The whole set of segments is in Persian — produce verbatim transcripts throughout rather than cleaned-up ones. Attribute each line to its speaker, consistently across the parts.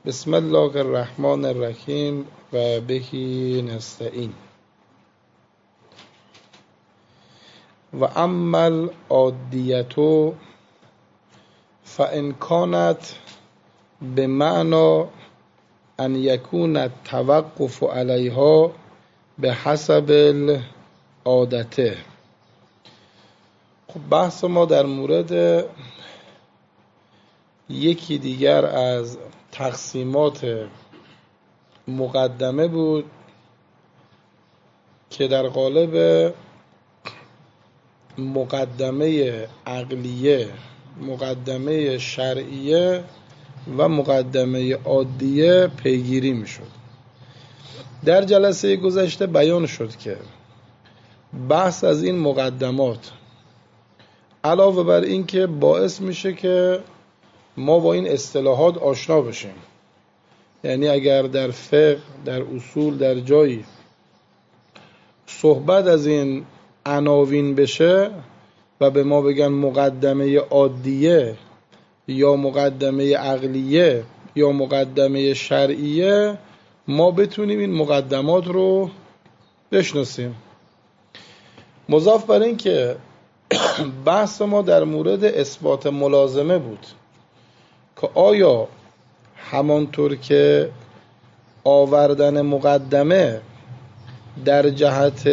Speaker 1: بسم الله الرحمن الرحیم و بهی نستعین. و اما العادیة فإن كانت بمعنى ان يكون التوقف عليها بحسب العادة. خب بحث ما در مورد یکی دیگر از تقسیمات مقدمه بود که در قالب مقدمه عقلیه، مقدمه شرعیه و مقدمه عادیه پیگیری می شد. در جلسه گذشته بیان شد که بحث از این مقدمات علاوه بر این که باعث میشه که ما با این اصطلاحات آشنا بشیم، یعنی اگر در فقه، در اصول، در جایی صحبت از این عناوین بشه و به ما بگن مقدمه عادیه یا مقدمه عقلیه یا مقدمه شرعیه، ما بتونیم این مقدمات رو بشناسیم. مضاف بر این که بحث ما در مورد اثبات ملازمه بود که آیا همانطور که آوردن مقدمه در جهت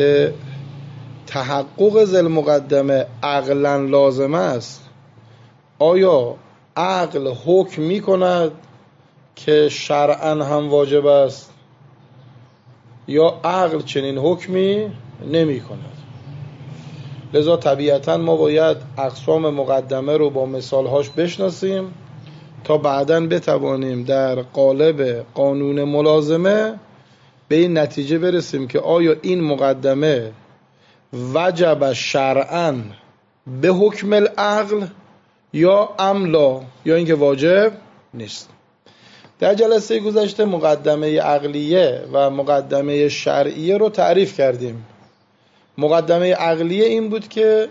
Speaker 1: تحقق ذل مقدمه عقلا لازم است، آیا عقل حکم می کند که شرعا هم واجب است یا عقل چنین حکمی نمی کند؟ لذا طبیعتا ما باید اقسام مقدمه رو با مثالهاش بشناسیم تا بعداً بتوانیم در قالب قانون ملازمه به این نتیجه برسیم که آیا این مقدمه وجب شرعاً به حکم العقل یا املا، یا اینکه واجب نیست. در جلسه گذشته مقدمه عقلیه و مقدمه شرعیه رو تعریف کردیم. مقدمه عقلیه این بود که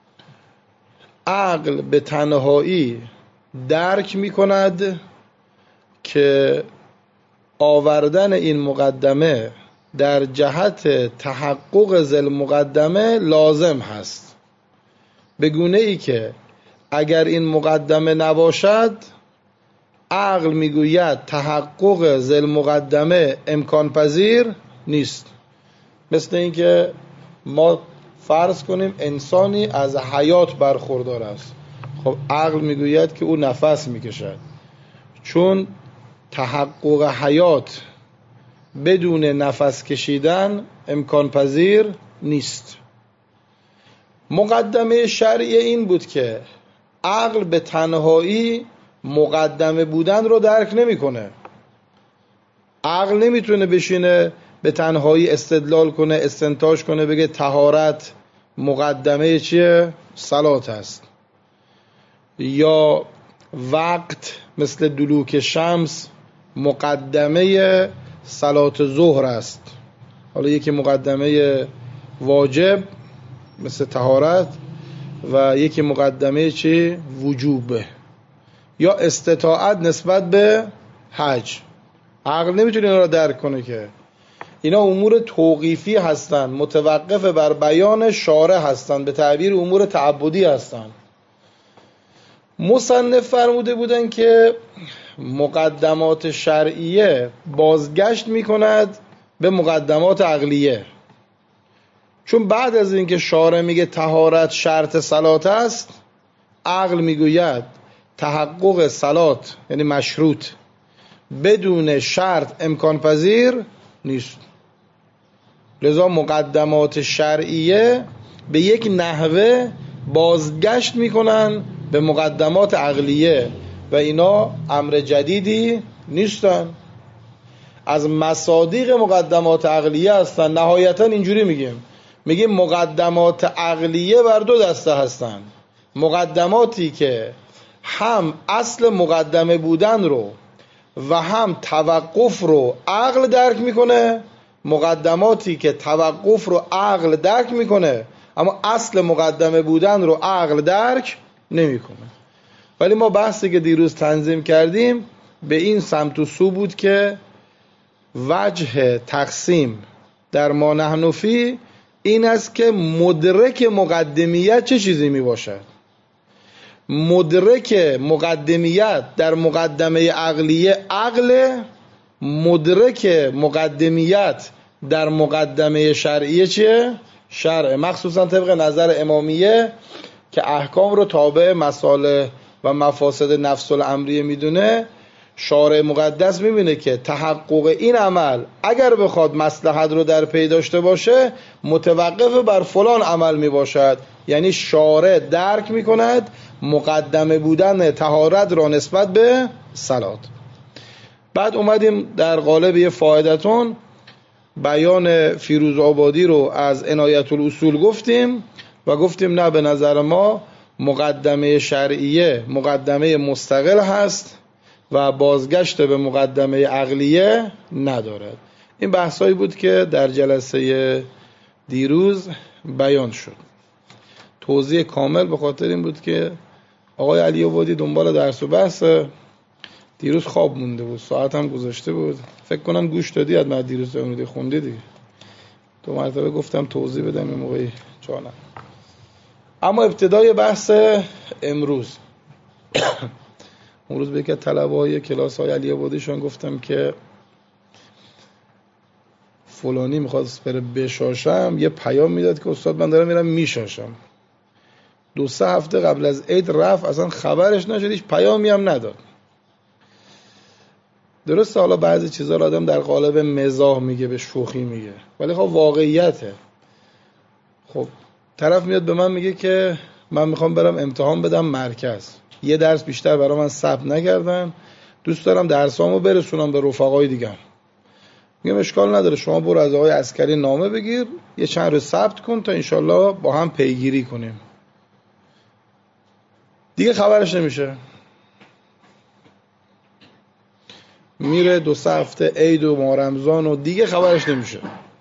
Speaker 1: عقل به تنهایی درک می کند که آوردن این مقدمه در جهت تحقق ذل مقدمه لازم هست، به گونه ای که اگر این مقدمه نباشد عقل میگوید تحقق ذل مقدمه امکان پذیر نیست. مثل این که ما فرض کنیم انسانی از حیات برخوردار است، خب عقل میگوید که او نفس میکشد، چون تحقق حیات بدون نفس کشیدن امکان پذیر نیست. مقدمه شرعیه این بود که عقل به تنهایی مقدمه بودن رو درک نمیکنه. عقل نمیتونه بشینه به تنهایی استدلال کنه، استنتاج کنه، بگه طهارت مقدمه چیه؟ صلات است، یا وقت مثل دلوک شمس مقدمه صلات ظهر است. حالا یکی مقدمه واجب مثل طهارت و یکی مقدمه چی؟ وجوبه، یا استطاعت نسبت به حج. عقل نمیتونه اینا را درک کنه که اینا امور توقیفی هستن، متوقف بر بیان شارع هستن، به تعبیر امور تعبدی هستن. مصنف فرموده بودن که مقدمات شرعیه بازگشت میکند به مقدمات عقلیه، چون بعد از اینکه شارع میگه طهارت شرط صلات است، عقل میگوید تحقق صلات یعنی مشروط بدون شرط امکان پذیر نیست. لذا مقدمات شرعیه به یک نحوه بازگشت میکنن به مقدمات عقلیه و اینا امر جدیدی نیستن، از مصادیق مقدمات عقلیه هستن. نهایتا اینجوری میگیم میگیم مقدمات عقلیه بر دو دسته هستن: مقدماتی که هم اصل مقدمه بودن رو و هم توقف رو عقل درک میکنه، مقدماتی که توقف رو عقل درک میکنه اما اصل مقدمه بودن رو عقل درک نمیکنه. ولی ما بحثی که دیروز تنظیم کردیم به این سمت و سو بود که وجه تقسیم در ما نحن فی این است که مدرک مقدمیت چه چیزی می باشد. مدرک مقدمیت در مقدمه عقلیه عقل، مدرک مقدمیت در مقدمه شرعیه چیه؟ شرع. مخصوصا طبق نظر امامیه که احکام رو تابع مصالح و مفاسد نفس الامریه میدونه، شارع مقدس میبینه که تحقق این عمل اگر بخواد مصلحت رو در پی داشته باشه متوقف بر فلان عمل میباشد. یعنی شارع درک میکند مقدمه بودن طهارت را نسبت به صلات. بعد اومدیم در قالب یه فایدتون بیان فیروز آبادی رو از عنایت الاصول گفتیم و گفتیم نه، به نظر ما مقدمه شرعیه مقدمه مستقل هست و بازگشت به مقدمه عقلیه ندارد. این بحثایی بود که در جلسه دیروز بیان شد. توضیح کامل به خاطر این بود که آقای علی آبادی دنبال درس و بحث، دیروز خواب مونده بود، ساعت هم گذاشته بود، فکر کنم گوش دادی، حتما دیروز امیدی خوندی دیگه. دو مرتبه گفتم توضیح بدم این موقعی جانم. اما ابتدای بحث امروز امروز به یک طلبه‌های کلاس های علی آبادیشون گفتم که فلانی میخواد بره بشاشم، یه پیام میداد که استاد من دارم میرم میشاشم. دو سه هفته قبل از عید رفت، اصلا خبرش نشد، هیچ پیامی هم نداد. درسته حالا بعضی چیزا رو آدم در قالب مزاح میگه، به شوخی میگه، ولی خب واقعیته. خب طرف میاد به من میگه که من میخوام برم امتحان بدم مرکز، یه درس بیشتر برای من ثبت نکردن، دوست دارم درسامو برسونم به رفقای دیگم. میگم اشکال نداره، شما برو از آقای عسکری نامه بگیر، یه چند رو ثبت کن تا انشالله با هم پیگیری کنیم. دیگه خبرش نمیشه. میره دو سه هفته عید و ماه رمضان و دیگه خبرش نمیشه.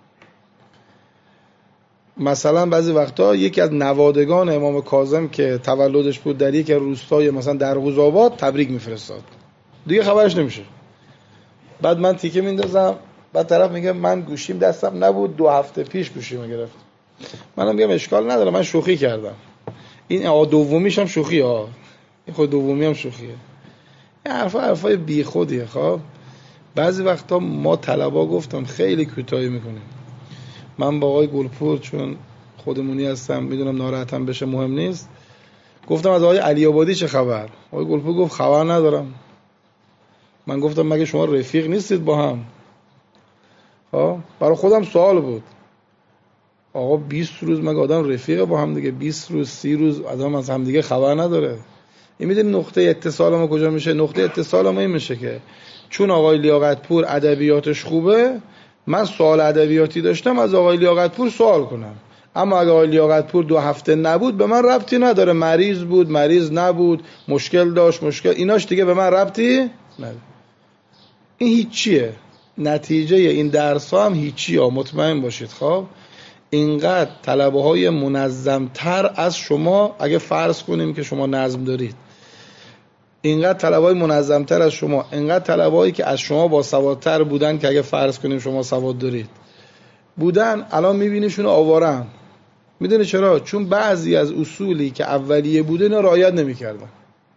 Speaker 1: مثلا بعضی وقتا یکی از نوادگان امام کاظم که تولدش بود در یک روستای مثلا درغوزآباد تبریک میفرستاد، دیگه خبرش نمیشه. بعد من تیکه میندازم، بعد طرف میگه من گوشیم دستم نبود، دو هفته پیش گوشیمو گرفت. منم میگم اشکال نداره، من شوخی کردم. این آ دومیش هم شوخی ها، این خود دومی هم شوخیه. این حرفا حرفای بی خودیه. خب بعضی وقتا ما طلبا گفتم خیلی کوتاهی میکنیم. من با آقای گلپور چون خودمونی هستم میدونم ناراحتم بشه، مهم نیست، گفتم از آقای علی آبادی چه خبر؟ آقای گلپور گفت خبر ندارم. من گفتم مگه شما رفیق نیستید با هم؟ ها برای خودم سوال بود. آقا بیست روز مگه آدم رفیقه با هم دیگه؟ بیست روز سی روز آدم از هم دیگه خبر نداره؟ این میدونی نقطه اتصال ما کجا میشه؟ نقطه اتصال ما این میشه که چون آقای لیاقتپور ادبیاتش خوبه، من سوال ادبیاتی داشتم از آقای لیاقتپور سوال کنم. اما اگه آقای لیاقتپور دو هفته نبود به من ربطی نداره، مریض بود مریض نبود، مشکل داشت مشکل، ایناش دیگه به من ربطی نداره. این هیچیه. نتیجه این درس ها هم هیچی ها، مطمئن باشید. خب اینقدر طلبه های منظمتر از شما، اگه فرض کنیم که شما نظم دارید، اینقدر طلبه های منظمتر از شما، اینقدر طلبه هایی که از شما با سوادتر بودن که اگه فرض کنیم شما سواد دارید بودن، الان میبینیشون آوارن. میدونی چرا؟ چون بعضی از اصولی که اولیه بوده اینا رعایت نمی‌کردن.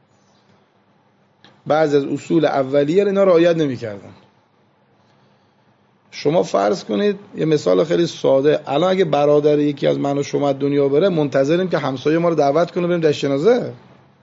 Speaker 1: بعضی از اصول اولیه اینا رعایت نمی‌کردن. شما فرض کنید یه مثال خیلی ساده، الان اگه برادر یکی از من و شما دنیا بره، منتظریم که همسایه ما رو دعوت کنه بریم جشن جنازه؟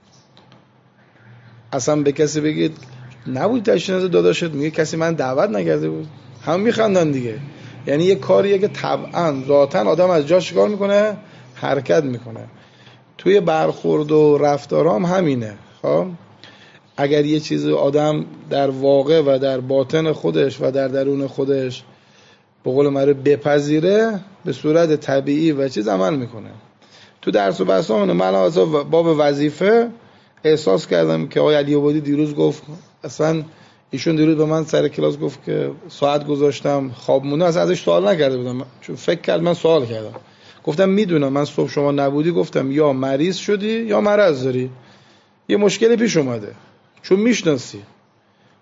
Speaker 1: اصلا به کسی بگید نبود جشن جنازه داداشت، میگه کسی من دعوت نکرده بود، هم میخندن دیگه. یعنی یه کاریه که طبعا ذاتن آدم از جاش کار میکنه، حرکت میکنه. توی برخورد و رفتارام همینه. خب اگر یه چیزی آدم در واقع و در باطن خودش و در درون خودش به قول معروف بپذیره، به صورت طبیعی و چیز عمل میکنه. تو درس و بحثامون من اصلا باب وظیفه احساس کردم که آقای علی آبادی دیروز گفت، اصلا ایشون دیروز به من سر کلاس گفت که ساعت گذاشتم خواب مونده، اصلا ازش سوال نکرده بودم چون فکر کرد من سوال کردم. گفتم میدونم من صبح شما نبودی، گفتم یا مریض شدی یا مرض داری، یه مشکلی پیش اومده، چون میشناسی.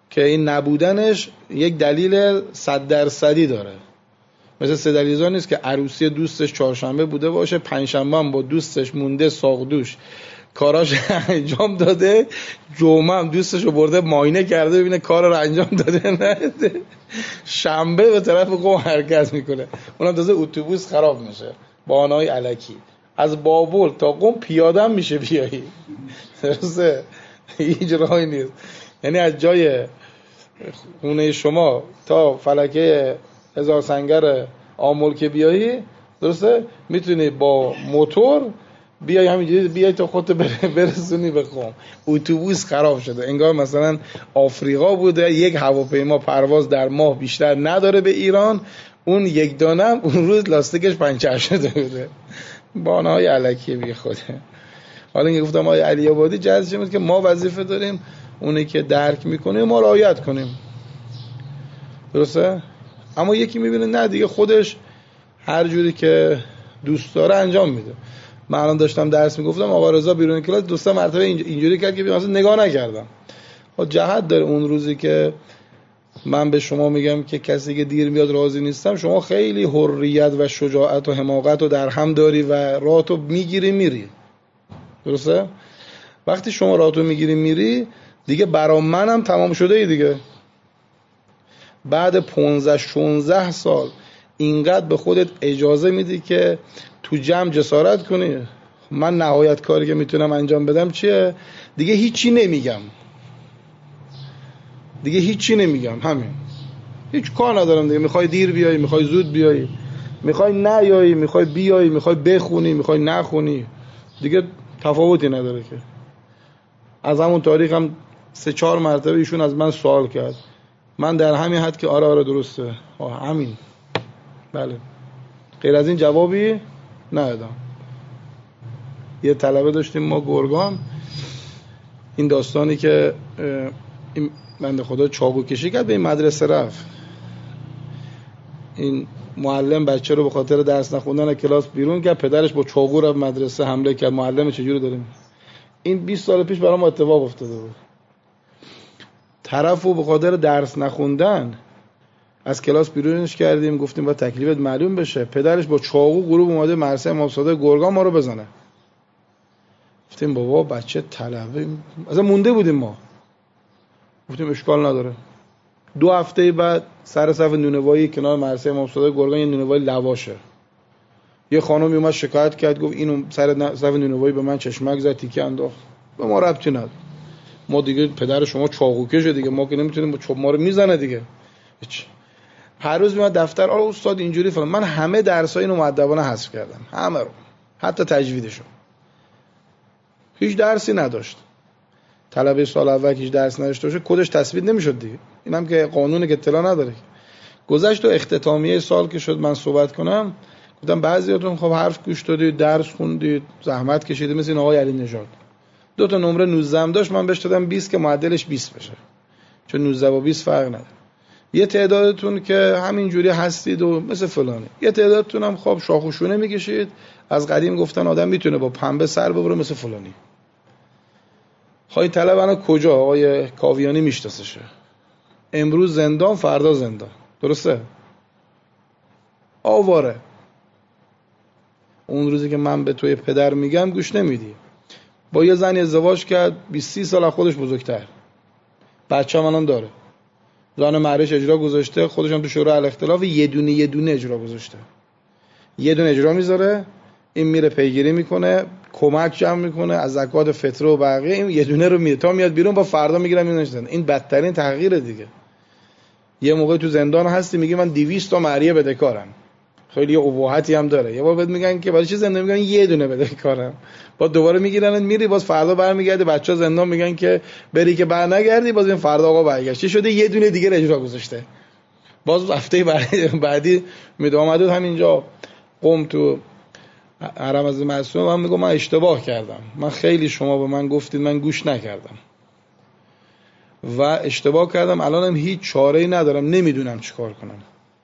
Speaker 1: که این نبودنش یک دلیل صد درصدی داره. مثل سه دلیزا نیست که عروسی دوستش چهارشنبه بوده باشه، پنجشنبه هم با دوستش مونده ساقدوش کاراش انجام داده، جمعه هم دوستش رو برده معاینه کرده ببینه کار رو انجام داده نده، شنبه به طرف قم حرکت میکنه، اونم تازه اتوبوس خراب میشه، بهانه‌های الکی. از بابل تا قم پیاده هم میشه بیایی، درسته؟ هیچ راهی نیست. یعنی از جای خونه شما تا فلکه هزار سنگر آمل که بیایی، درسته؟ میتونی با موتور بیای همینجوری بیای تا خودت برسونی به قم. اتوبوس خراب شده، انگار مثلا آفریقا بوده، یک هواپیما پرواز در ماه بیشتر نداره به ایران، اون یک دانه هم اون روز لاستیکش پنچر شده بوده. بانه‌های الکی بی خوده. حالا اینکه گفتم آقای علی آبادی جزش بود که ما وظیفه داریم اونی که درک میکنه ما رعایت کنیم، درسته؟ اما یکی میبینه نه دیگه خودش هر جوری که دوست داره انجام میده. من الان داشتم درس میگفتم آقا رضا بیرون کلاس دو سه مرتبه اینجوری کرد که مثلا نگاه نکردم. خب جهت داره اون روزی که من به شما میگم که کسی که دیر میاد راضی نیستم، شما خیلی حریت و شجاعت و حماقت رو در هم داری و راهتو میگیری میری، درسته؟ وقتی شما راهتو میگیری میری دیگه برا منم تمام شده ای دیگه. بعد پانزده شانزده سال اینقدر به خودت اجازه میدی که تو جمع جسارت کنی. من نهایت کاری که میتونم انجام بدم چیه؟ دیگه هیچی نمیگم، دیگه هیچی نمیگم، همین، هیچ کار ندارم دیگه. میخوای دیر بیایی، میخوای زود بیایی، میخوای نیایی، میخوای بیایی، میخوای بخونی، میخوای نخونی، دیگه تفاوتی نداره که. از همون تاریخ هم سه چهار مرتبه ایشون از من سوال کرد، من در همین حد که آره آره درسته، آه همین، بله، غیر از این جوابی ندادم. یه طلبه داشتیم ما گرگان، این داستانی که این بنده خدا چاقو کشی کرد به این مدرسه رفت، این معلم بچه رو به خاطر درس نخوندن کلاس بیرون کرد، پدرش با چاقو رفت مدرسه حمله کرد. معلم چجوری داریم؟ این بیست سال پیش برام اتفاق افتاده بود. طرفو به خاطر درس نخوندن از کلاس بیرونش کردیم، گفتیم با تکلیفت معلوم بشه. پدرش با چاقو غروب اومده مدرسه امام صادق گرگان ما رو بزنه. گفتیم بابا بچه طلبه، اصلا مونده بودیم ما. گفتیم اشکال نداره. دو هفته بعد سر صف نونوایی کنار مدرسه امام صادق گرگان یه نونوایی لواشه، یه خانمی اومد شکایت کرد، گفت اینو سر صف نونوایی به من چشمک زد، تیکه انداخت. به ما ربطی نداره، ما دیگه پدر شما چاقوکشه دیگه، ما که نمیتونیم با چوب ما رو میزنه دیگه. هیچ. هر روز میاد دفتر، آره استاد اینجوری فلان. من همه درسای اینو مؤدبانه حذف کردم، همه رو، حتی تجویدشو. هیچ درسی نداشت. طلبه سال اول هیچ درس نداشته باشه کدش تثبیت نمیشد دیگه. اینم که قانونه که اطلاع نداره. گذشت و اختتامیه سال که شد من صحبت کنم، گفتم بعضیاتون خب حرف گوش دادید، درس خوندید، زحمت کشیدید، مثل این آقای علی نژاد. دو تا نمره نوزده هم داشت، من بهش دادم بیست که معدلش بیست بشه، چون نوزده و بیست فرق نداره. یه تعدادتون که همین جوری هستید و مثل فلانی، یه تعدادتون هم خب شاخ و شونه میکشید. از قدیم گفتن آدم میتونه با پنبه سر ببره مثل فلانی. خواهی طلب انا کجا؟ آقای کاویانی میشناسشه. امروز زندان، فردا زندان، درسته؟ آواره. اون روزی که من به توی پدر میگم گوش نمیدی. با یه زنی ازدواج کرد، بیست سی سال از خودش بزرگتر، بچه هم داره، زن معرش اجرا گذاشته، خودش هم تو شورای الاختلاف یه دونه یه دونه اجرا گذاشته، یه دونه اجرا میذاره، این میره پیگیری میکنه، کمک جمع میکنه از زکات فطره و بقیه، این یه دونه رو میره تا میاد بیرون، با فردا میگیرن میذارن. این بدترین تغییره دیگه. یه موقع تو زندان هستی میگه من دویست تا مهریه بدهکارم، خیلی اباحتی هم داره. یه بار بهت میگن که برای چی زندان، میگن یه دونه بدهکارم، با دوباره میگیرن میری، باز فردا برمیگرده، بچه‌ها زندان میگن که بری که برنگردی، باز این فردا آقا برگشت شده یه دونه دیگه اجرا گذاشته. باز هفته بعدی میاد اومد همینجا قم تو حرم از معصومه، من میگم من اشتباه کردم، من خیلی شما به من گفتید من گوش نکردم و اشتباه کردم، الانم هیچ چاره‌ای ندارم، نمیدونم چیکار کنم.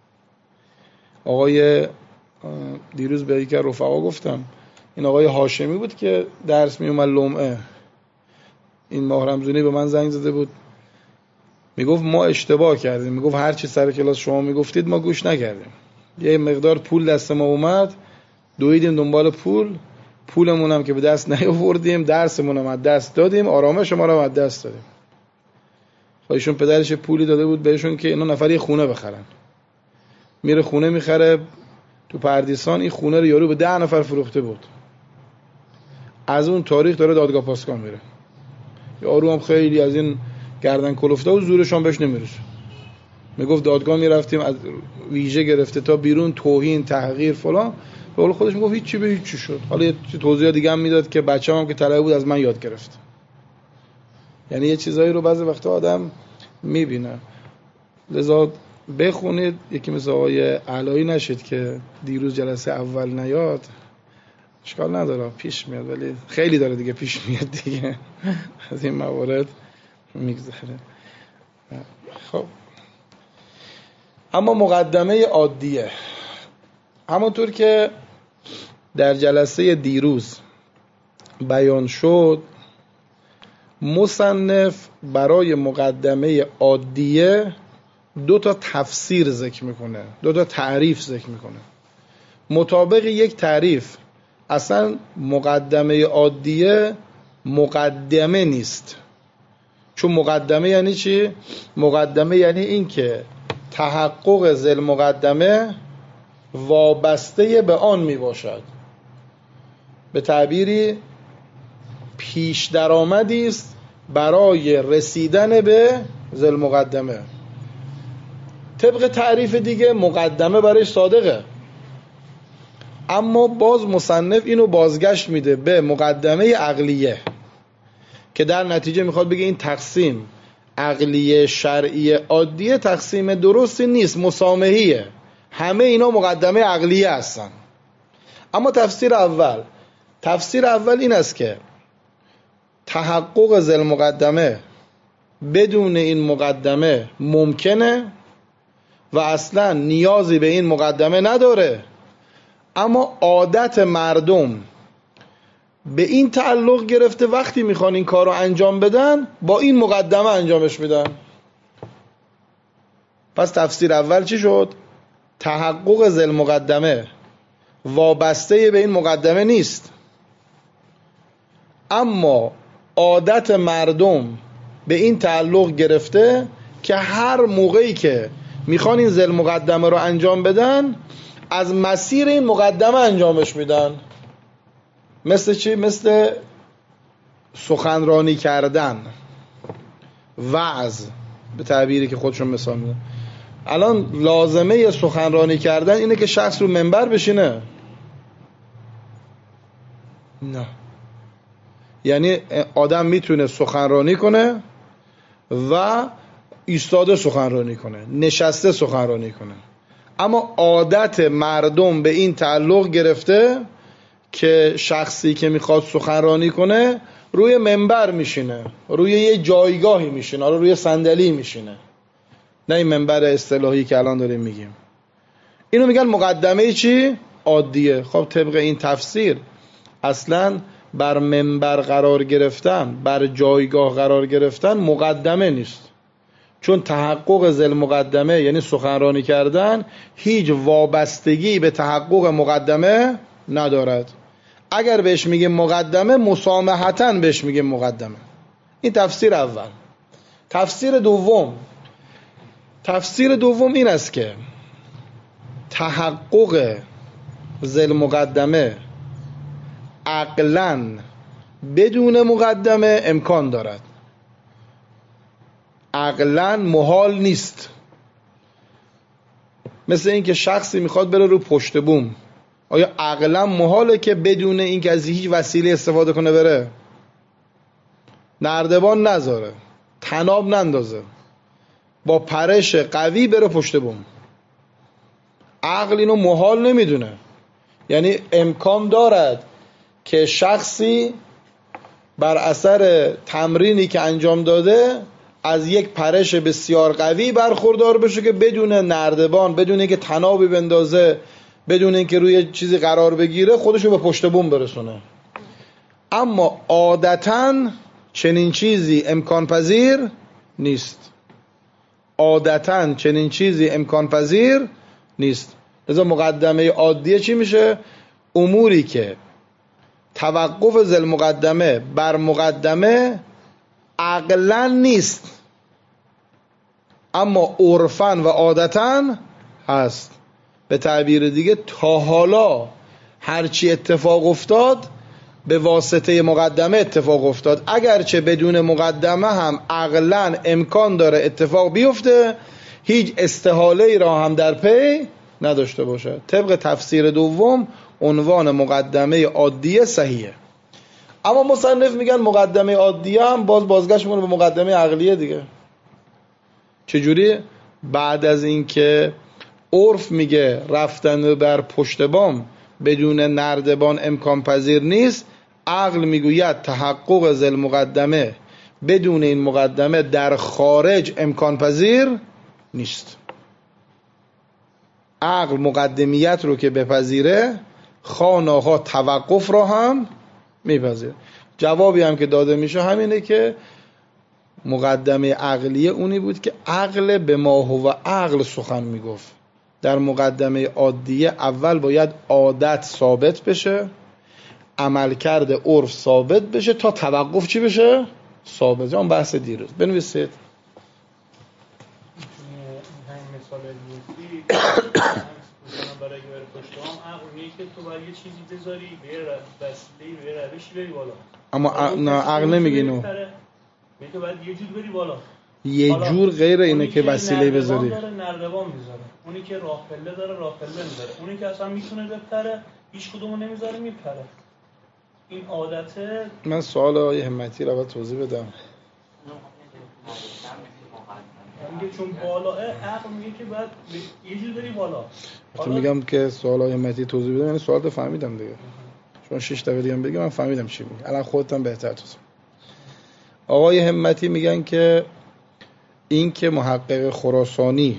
Speaker 1: آقای دیروز به یکی از رفقا گفتم، این آقای هاشمی بود که درس می اومد لمعه، این ماه رمضانی به من زنگ زده بود، میگفت ما اشتباه کردیم، میگفت هر چی سر کلاس شما میگفتید ما گوش نکردیم. یه مقدار پول دست ما اومد، دویدیم دنبال پول، پولمون هم که به دست نیاوردیم، درسمون هم از دست دادیم، آرامش ما رو از دست دادیم. ایشون پدرش پولی داده بود بهشون که اینا نفری خونه بخرن. میره خونه میخره تو پردیسان، این خونه رو یارو به ده نفر فروخته بود. از اون تاریخ داره دادگاه پاسگاه میره. یارو هم خیلی از این گردن کلفته و زورشان بهش نمیرسه. میگفت دادگاه میرفتیم از ویژه گرفته تا بیرون، توهین، تحقیر، فلان. به قول خودش میگفت هیچ چی به هیچ چی شد. حالا یه توضیح دیگه هم میداد که بچه‌م هم که طلبه بود از من یاد گرفت. یعنی یه چیزایی رو بعضی وقتا آدم میبینه. لذا بخونید، یکی مثل آقای علایی نشید که دیروز جلسه اول نیاد. اشکال نداره، پیش میاد، ولی خیلی داره دیگه پیش میاد دیگه از این موارد میگذره. خب اما مقدمه عادیه، همونطور که در جلسه دیروز بیان شد، مصنف برای مقدمه عادیه دو تا تفسیر ذکر میکنه، دو تا تعریف ذکر میکنه. مطابق یک تعریف اصلا مقدمه عادیه مقدمه نیست. چون مقدمه یعنی چی؟ مقدمه یعنی این که تحقق ذل مقدمه وابسته به آن می باشد. به تعبیری پیش درآمدی است برای رسیدن به ذل مقدمه. طبق تعریف دیگه مقدمه برای صادقه، اما باز مصنف اینو بازگشت میده به مقدمه عقلیه که در نتیجه میخواد بگه این تقسیم عقلیه شرعیه عادیه تقسیم درستی نیست، مسامحیه. همه اینا مقدمه عقلیه هستن. اما تفسیر اول تفسیر اول این است که تحقق ذل مقدمه بدون این مقدمه ممکنه و اصلا نیازی به این مقدمه نداره، اما عادت مردم به این تعلق گرفته وقتی میخوان این کار رو انجام بدن با این مقدمه انجامش میدن. پس تفسیر اول چی شد؟ تحقق ذل مقدمه وابسته به این مقدمه نیست، اما عادت مردم به این تعلق گرفته که هر موقعی که میخوان این ذل مقدمه رو انجام بدن از مسیر این مقدمه انجامش میدن. مثل چی؟ مثل سخنرانی کردن، وعظ، به تعبیری که خودشون مثال میدن. الان لازمه سخنرانی کردن اینه که شخص رو منبر بشینه؟ نه. یعنی آدم میتونه سخنرانی کنه و ایستاده سخنرانی کنه، نشسته سخنرانی کنه، اما عادت مردم به این تعلق گرفته که شخصی که میخواد سخنرانی کنه روی منبر میشینه، روی یه جایگاهی میشینه، روی صندلی میشینه، نه این منبر اصطلاحی که الان داریم میگیم. اینو میگن مقدمه چی؟ عادیه. خب طبق این تفسیر اصلا بر منبر قرار گرفتن، بر جایگاه قرار گرفتن مقدمه نیست، چون تحقق ذل مقدمه یعنی سخنرانی کردن هیچ وابستگی به تحقق مقدمه ندارد. اگر بهش میگه مقدمه مسامحتاً بهش میگه مقدمه. این تفسیر اول. تفسیر دوم تفسیر دوم این است که تحقق ذل مقدمه عقلاً بدون مقدمه امکان دارد، عقلاً محال نیست. مثل این که شخصی میخواد بره رو پشت بوم، آیا عقلاً محاله که بدون این که از هیچ وسیله استفاده کنه بره؟ نردبان نذاره، طناب نندازه، با پرش قوی بره پشت بوم. عقل اینو محال نمیدونه. یعنی امکان دارد که شخصی بر اثر تمرینی که انجام داده از یک پرش بسیار قوی برخوردار بشه که بدون نردبان، بدون اینکه طنابی بندازه، بدون اینکه روی چیزی قرار بگیره خودشو به پشت بوم برسونه. اما عادتاً چنین چیزی امکان پذیر نیست. عادتاً چنین چیزی امکان پذیر نیست. لذا مقدمه عادیه چی میشه؟ اموری که توقف ذل مقدمه بر مقدمه عقلاً نیست اما عرفاً و عادتاً هست. به تعبیر دیگه تا حالا هرچی اتفاق افتاد به واسطه مقدمه اتفاق افتاد، اگرچه بدون مقدمه هم عقلاً امکان داره اتفاق بیفته، هیچ استحاله ای را هم در پی نداشته باشه. طبق تفسیر دوم عنوان مقدمه عادیه صحیحه. اما مصنف میگن مقدمه عادیه هم باز بازگشت میکنه به مقدمه عقلیه دیگه. چجوری؟ بعد از اینکه عرف میگه رفتن بر پشت بام بدون نردبان امکان پذیر نیست، عقل میگوید تحقق ذل مقدمه بدون این مقدمه در خارج امکان پذیر نیست. عقل مقدمیت رو که بپذیره خانه‌ها توقف رو هم میپذیره. جوابی هم که داده میشه همینه که مقدمه عقلیه اونی بود که عقل به ما هو عقل سخن میگفت. در مقدمه عادیه اول باید عادت ثابت بشه، عملکرد عرف ثابت بشه تا توقف چی بشه؟ ثابت. اون بحث دیروز. بنویسید.
Speaker 2: همین مثال دیروزی برای بر پشت هم عقل میگه که تو باید یه چیزی بذاری به وسیله به روشی بری بالا.
Speaker 1: اما نه عقل نمیگه اینو.
Speaker 2: میگه باید یه جور بری بالا.
Speaker 1: یه جور غیر اینه که وسیله بذاری.
Speaker 2: داره نردبان میذاره. اونی که راه پله داره راه پله میذاره. اونی که اصلا میتونه بپره هیچ کدومو نمیذاره میپره. این عادته. من
Speaker 1: سوال آقای همتی رو باید توضیح بدم.
Speaker 2: میگه چون بالاه عقل میگه که باید یه جور بری بالا.
Speaker 1: تو میگم که سوال آقای همتی توضیح بدم، یعنی سوال رو فهمیدم دیگه. چون شش تا دیگه بگم من فهمیدم چی میگه. الان خودت هم بهتر توضیح. آقای همتی میگن که این که محقق خراسانی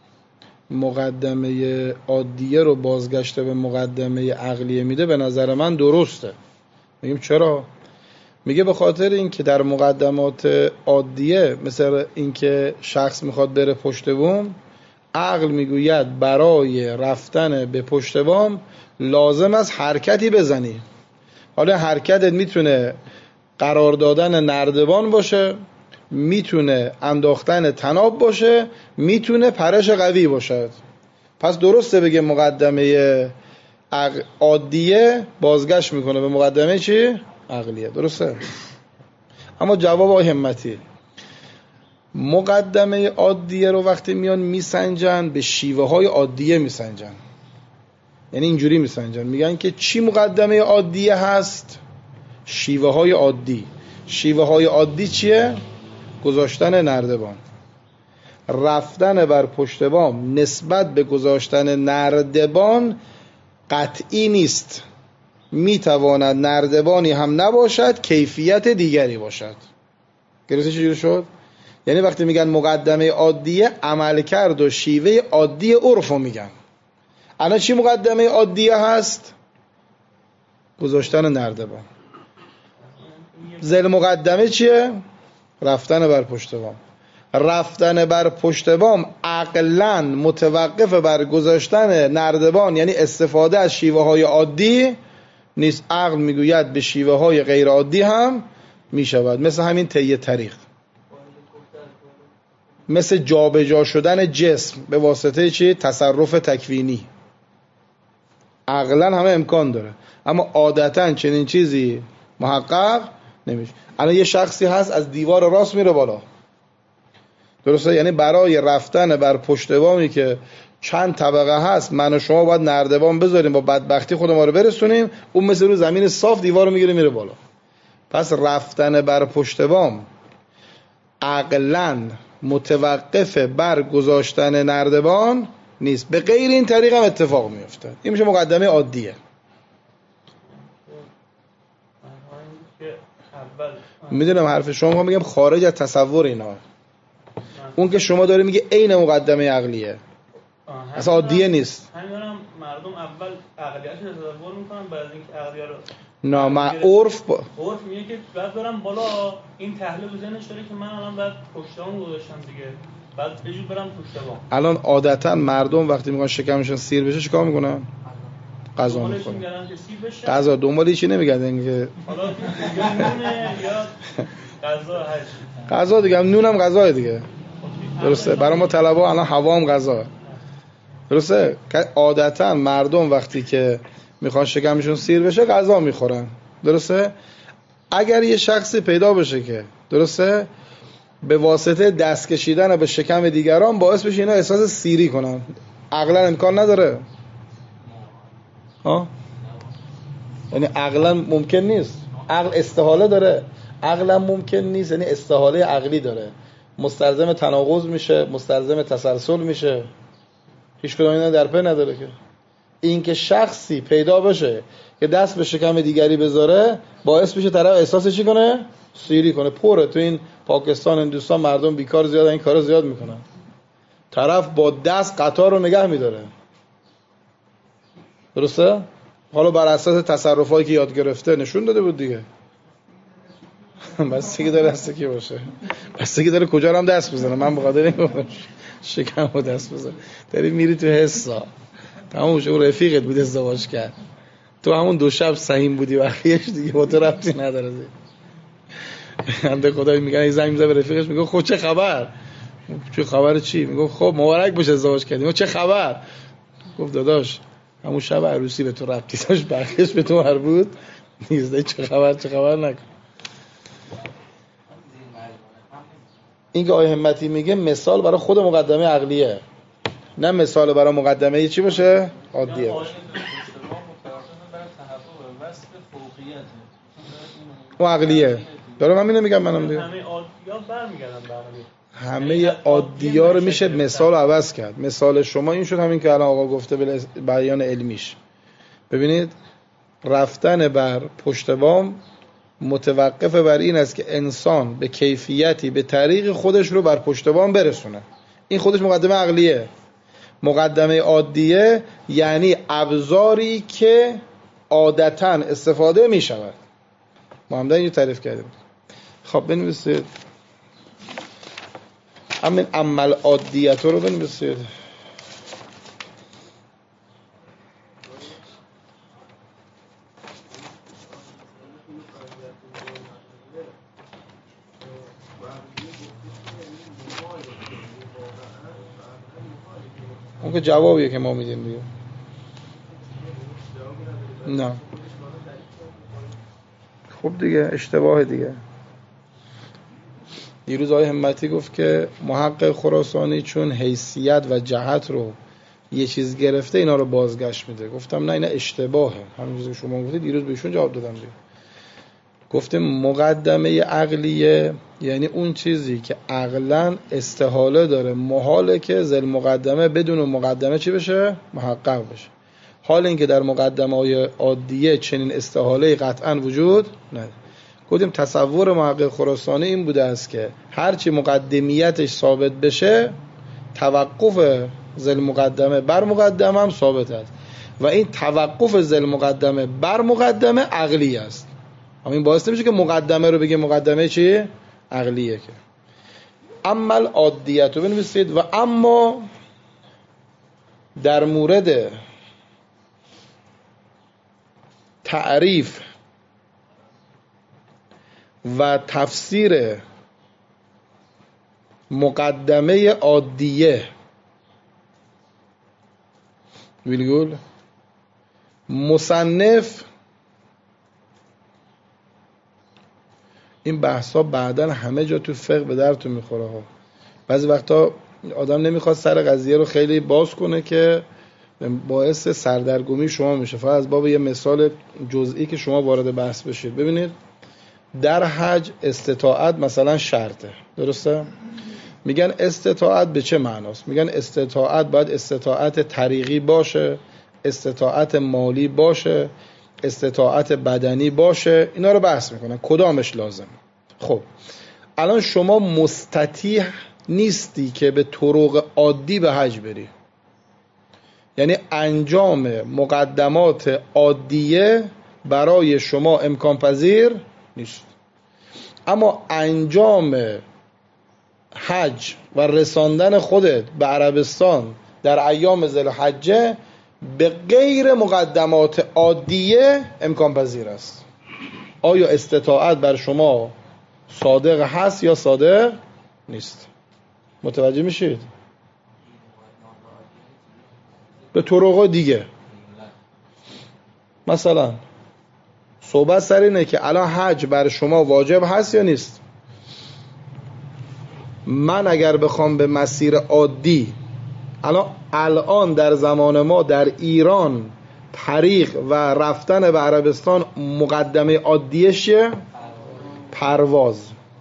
Speaker 1: مقدمه عادیه رو بازگشته به مقدمه عقلیه میده به نظر من درسته. میگیم چرا؟ میگه به خاطر این که در مقدمات عادیه مثل این که شخص میخواد بره پشت بوم، عقل میگوید برای رفتن به پشت بام لازم است حرکتی بزنی. حالا حرکتت میتونه قرار دادن نردبان باشه، میتونه انداختن تناب باشه، میتونه پرش قوی باشد. پس درسته بگه مقدمه عادیه بازگشت میکنه به مقدمه چی؟ عقلیه. درسته؟ اما جواب آقای همتی، مقدمه عادیه رو وقتی میان میسنجن به شیوه های عادیه میسنجن. یعنی اینجوری میسنجن، میگن که چی مقدمه عادیه هست؟ شیوه های عادی. شیوه های عادی چیه؟ گذاشتن نردبان. رفتن بر پشت بام نسبت به گذاشتن نردبان قطعی نیست، میتواند نردبانی هم نباشد، کیفیت دیگری باشد. گرفتی چجوری شد؟ یعنی وقتی میگن مقدمه عادیه عملکرد و شیوه عادی عرفو میگن. الان چی مقدمه عادیه هست؟ گذاشتن نردبان. ذیل مقدمه چیه؟ رفتن بر پشت بام. رفتن بر پشت بام عقلاً متوقف بر گذاشتن نردبان، یعنی استفاده از شیوه های عادی نیست. عقل میگوید به شیوه های غیر عادی هم میشود، مثل همین طی طریق، مثل جابجا شدن جسم به واسطه چی؟ تصرف تکوینی. عقلاً همه امکان داره اما عادتاً چنین چیزی محقق نمیشه. الان یه شخصی هست از دیوار راست میره بالا، درسته؟ یعنی برای رفتن بر پشت بامی که چند طبقه هست من و شما باید نردبان بذاریم با بدبختی خود ما رو برسونیم، اون مثل رو زمین صاف دیوار رو میگیره میره بالا. پس رفتن بر پشت بام عقلاً متوقف بر گذاشتن نردبان نیست، به غیر این طریق هم اتفاق میفته. این میشه مقدمه عادیه. میدونم حرف شما میگم خارج از تصور اینا. اون که شما داره میگه عین مقدمه عقلیه، اصلا عادیه نیست.
Speaker 2: همینم مردم اول عقلیتش رو تصور میکنن، بعد اینکه عقلیه رو
Speaker 1: نه ما عرف با...
Speaker 2: عرف میگه که بعد برم بالا این تحلیل تو ذهنش داره که من الان بعد پشتام گذاشتم دیگه، بعد بجور برم پشتبان.
Speaker 1: الان عادتا مردم وقتی میخوان شکمشون سیر بشه چیکار میکنن؟ غذا میخورن. غذا دنبال چی نمیگردن که
Speaker 2: حالا یا نونه یا غذا هر چی.
Speaker 1: غذا دیگه هم نونم غذای دیگه. درسته؟ برای ما طلبا الان هوا هم غذا. درسته؟ عادتا مردم وقتی که میخوان شکمشون سیر بشه غذا میخورن. درسته؟ اگر یه شخصی پیدا بشه که درسته به واسطه دست کشیدن به شکم دیگران باعث بشه اینا احساس سیری کنن، عقلا امکان نداره؟ ها؟ یعنی عقلا ممکن نیست. عقل استحاله داره، عقلا ممکن نیست، یعنی استحاله عقلی داره، مستلزم تناقض میشه، مستلزم تسلسل میشه، هیچ کدوم اینا در پی نداره که. این که شخصی پیدا بشه که دست به شکم دیگری بذاره باعث بشه طرف احساس چی کنه؟ سیری کنه. پره تو این پاکستان، هندوستان مردم بیکار زیاد، این کارو زیاد میکنن. طرف با دست قطار رو نگه میداره. درسته؟ حالا بر اساس تصرفایی که یاد گرفته نشون داده بود دیگه. بستگی داره دست کی باشه، بستگی داره کجا هم دست بزنه. من بخاطر این شکم رو دست بزنه داری میری تو حسا تمام شو. رفیقت بود ازدواج کرد، تو همون دو شب سهیم بودی بقیه‌اش دیگه با تو ربطی نداره. بنده خدایی میگن این زنگ میزنه به رفیقش میگه خب چه خبر؟ چه خبر چی؟ میگه خب مبارک باشه ازدواج کردی. چه خبر؟ گفت داداش همون شب عروسی به تو ربطی داشت، بقیه‌اش به تو مربوط نیست. چه خبر چه خبر نکن. این که آیه همتی میگه مثال برای خود مقدمه عقلیه، نه مثال برای مقدمه چی باشه؟ عادیه باشه. اون عقلیه. دارم همینه میگم منم دیگه.
Speaker 2: همه عادی‌ها برمیگردن به
Speaker 1: همه عادی‌ها رو میشه مثال عوض کرد. مثال شما این شد همین که الان آقا گفته به بیان علمیش. ببینید رفتن بر پشت بام متوقف بر این است که انسان به کیفیتی به طریق خودش رو بر پشت بام برسونه. این خودش مقدمه عقلیه. مقدمه عادیه یعنی ابزاری که عادتاً استفاده می شود. ما هم اینو تعریف کردیم. خب بنویسید همین عمل عادیت رو بنویسید. اون که جوابیه که ما میدیم دیگه. نه خب دیگه اشتباه دیگه. دیروز آقای همتی گفت که محقق خراسانی چون حیثیت و جهت رو یه چیز گرفته اینا رو بازگشت میده. گفتم نه اینا اشتباهه. همین چیزی که شما گفتید دیروز بهشون جواب دادم دیگه. گفتم مقدمه عقلیه یعنی اون چیزی که عقلاً استحاله داره، محاله که ذل مقدمه بدون مقدمه چی بشه؟ محقق بشه. حال این که در مقدمه‌های عادیه چنین استحاله قطعاً وجود نداره. گفتیم تصور محقق خراسانی این بوده است که هرچی مقدمیتش ثابت بشه توقف ذل مقدمه بر مقدمه هم ثابت است و این توقف ذل مقدمه بر مقدمه عقلی است. اما این باعث نمیشه که مقدمه رو بگه مقدمه چی؟ عقلیه. که اما عادیت رو بنویسید. و اما در مورد تعریف و تفسیر مقدمه عادیه ویلگول مصنف این بحثا بعدن همه جا تو فقه به درتون میخوره ها. بعضی وقتا آدم نمیخواد سر قضیه رو خیلی باز کنه که باعث سردرگمی شما میشه. فقط از باب یه مثال جزئی که شما وارد بحث بشید. ببینید در حج استطاعت مثلا شرطه، درسته؟ میگن استطاعت به چه معناست؟ میگن استطاعت باید استطاعت طریقی باشه، استطاعت مالی باشه، استطاعت بدنی باشه. اینا رو بحث میکنن کدامش لازم. خب الان شما مستطیع نیستی که به طرق عادی به حج بری، یعنی انجام مقدمات عادیه برای شما امکان پذیر نیست، اما انجام حج و رساندن خودت به عربستان در ایام ذوالحجه به غیر مقدمات عادیه امکان پذیر است. آیا استطاعت بر شما صادق هست یا صادق نیست؟ متوجه میشید؟ به طرق دیگه مثلا صحبت سر اینه که الان حج بر شما واجب هست یا نیست؟ من اگر بخوام به مسیر عادی الان الان در زمان ما در ایران طریق و رفتن به عربستان مقدمه عادیش پرواز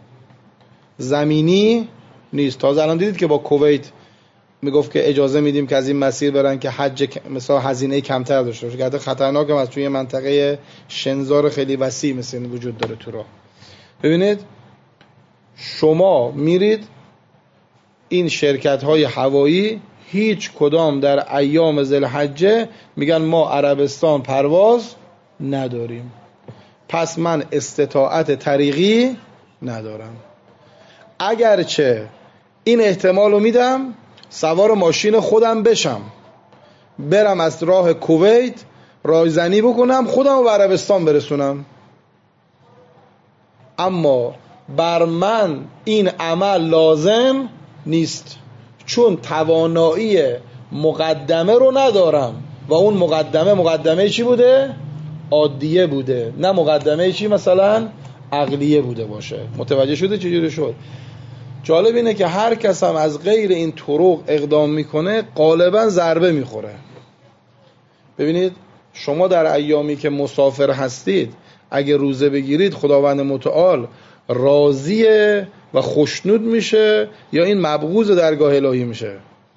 Speaker 1: زمینی نیست. تازه الان دیدید که با کویت میگفت که اجازه میدیم که از این مسیر برن که حج مثلا هزینه کمتر داشته باشه، که خطرناک هم از توی منطقه شنزار خیلی وسیع مثل این وجود داره تو راه. ببینید شما میرید این شرکت های هوایی هیچ کدام در ایام ذوالحجه میگن ما عربستان پرواز نداریم، پس من استطاعت طریقی ندارم. اگرچه این احتمالو میدم سوار ماشین خودم بشم برم از راه کویت رایزنی بکنم خودم رو به عربستان برسونم، اما بر من این عمل لازم نیست، چون توانایی مقدمه رو ندارم و اون مقدمه مقدمه چی بوده؟ عادیه بوده، نه مقدمه چی مثلا عقلیه بوده باشه. متوجه شده چجوری شد؟ جالب اینه که هر کس هم از غیر این طرق اقدام میکنه غالبا ضربه میخوره. ببینید شما در ایامی که مسافر هستید اگه روزه بگیرید خداوند متعال راضیه و خوشنود میشه یا این مبغوض درگاه الهی میشه؟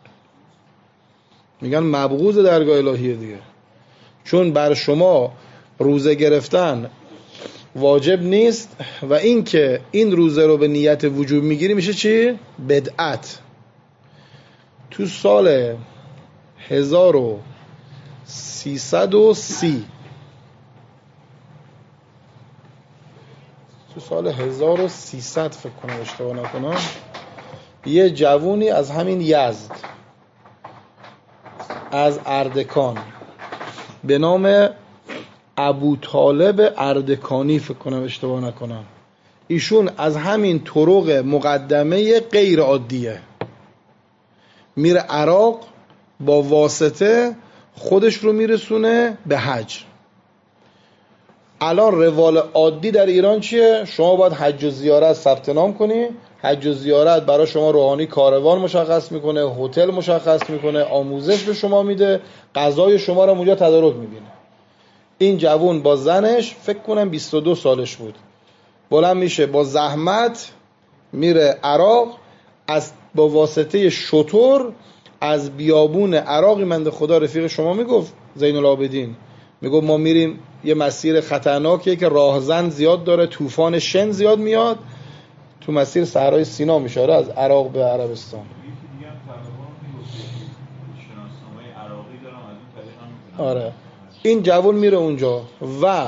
Speaker 1: میگن مبغوض درگاه الهیه دیگه، چون بر شما روزه گرفتن واجب نیست و این که این روزه رو به نیت وجوب میگیری میشه چی؟ بدعت. تو سال هزار و سیصد و سی تو سال هزار و سیصد فکر کنم اشتباه نکنم یه جوونی از همین یزد از اردکان به نام ابو طالب اردکانی فکر کنم اشتباه نکنم، ایشون از همین طرق مقدمه غیر عادیه میره عراق با واسطه خودش رو میرسونه به حج. الان روال عادی در ایران چیه؟ شما باید حج و زیارت ثبت نام کنی، حج و زیارت برای شما روحانی کاروان مشخص میکنه، هتل مشخص میکنه، آموزش به شما میده، غذای شما رو اونجا تدارک میبینه. این جوون با زنش فکر کنم بیست و دو سالش بود بلند میشه با زحمت میره عراق، از با واسطه شتر از بیابون عراقی منده خدا رفیق شما میگفت زین العابدین میگفت ما میریم یه مسیر خطرناکیه که راهزن زیاد داره، طوفان شن زیاد میاد، تو مسیر صحرای سینا میشه از عراق به عربستان. آره این جوان میره اونجا و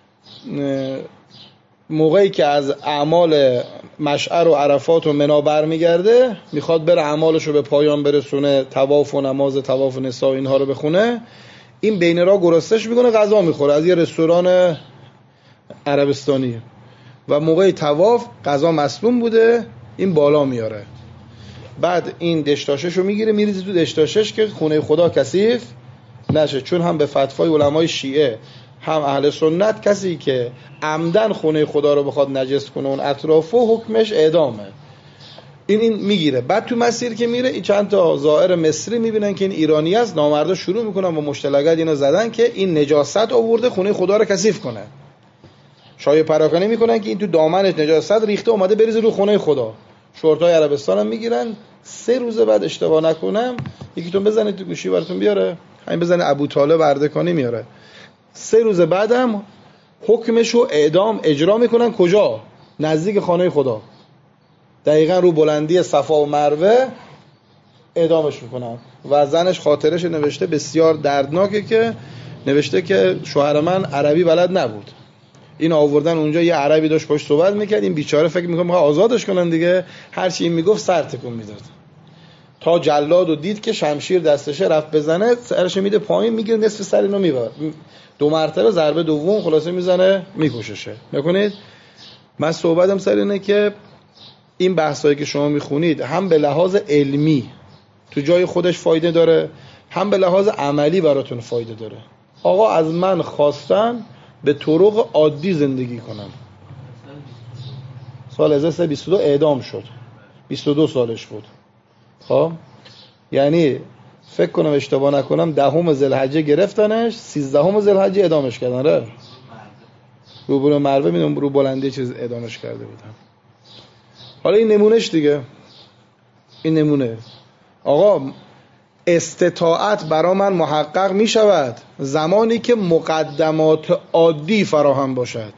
Speaker 1: موقعی که از اعمال مشعر و عرفات و منا برمیگرده میخواد بره اعمالشو به پایان برسونه، طواف و نماز طواف و نساء اینها رو بخونه، این بین راه گرسنش میکنه غذا میخوره از یه رستوران عربستانی و موقع طواف غذا مسموم بوده این بالا میاره. بعد این دشتاششو میگیره میریزه تو دشتاشش که خونه خدا کثیف نشه، چون هم به فتوای علمای شیعه هم اهل سنت کسی که عمدن خونه خدا رو بخواد نجس کنه اون اطرافو حکمش اعدامه. این این میگیره. بعد تو مسیر که میره این چند تا زائر مصری میبینن که این ایرانی است، نامردا شروع میکنن با مشتلگات اینو زدن که این نجاست آورده خونه خدا رو کثیف کنه، شایعه پراکنی میکنن که این تو دامنش نجاست ریخته اومده بریزه رو خونه خدا. شرطای عربستان هم میگیرن. سه روز بعد اشتباه نکنم یکیتون بزنید تو گوشی براتون بیاره، همین بزنه ابو طالب اردکانی میاره. سه روز بعدم حکمشو اعدام اجرا میکنن. کجا؟ نزدیک خانه خدا، دقیقا رو بلندی صفا و مروه اعدامش میکنن. و زنش خاطرش نوشته بسیار دردناکه که نوشته که شوهر من عربی بلد نبود، این آوردن اونجا، یه عربی داشت باش صحبت میکرد، این بیچاره فکر میکنه میخواد آزادش کنن دیگه، هر چی این میگفت سر تکون میداد تا جلاد رو دید که شمشیر دستشه رفت بزنه، سرش میده پایین، میگیره نصف سر اینو میبره، دو مرتبه ضربه دوم خلاصه میزنه میکششه. نکنید من صحبتم سر اینه که این بحثایی که شما میخونید هم به لحاظ علمی تو جای خودش فایده داره، هم به لحاظ عملی براتون فایده داره. آقا از من خواستن به طرق عادی زندگی کنم. سال هزار و سیصد و بیست و دو اعدام شد، بیست و دو سالش بود. خب یعنی فکر کنم اشتباه نکنم دهم ذوالحجه گرفتنش، سیزدهم ذوالحجه اعدامش کردن. ره رو برو مروه میدونم رو بلندی چیز اعدامش کرده بودن. حالا این نمونهش دیگه، این نمونه. آقا استطاعت برا من محقق می شود زمانی که مقدمات عادی فراهم باشد.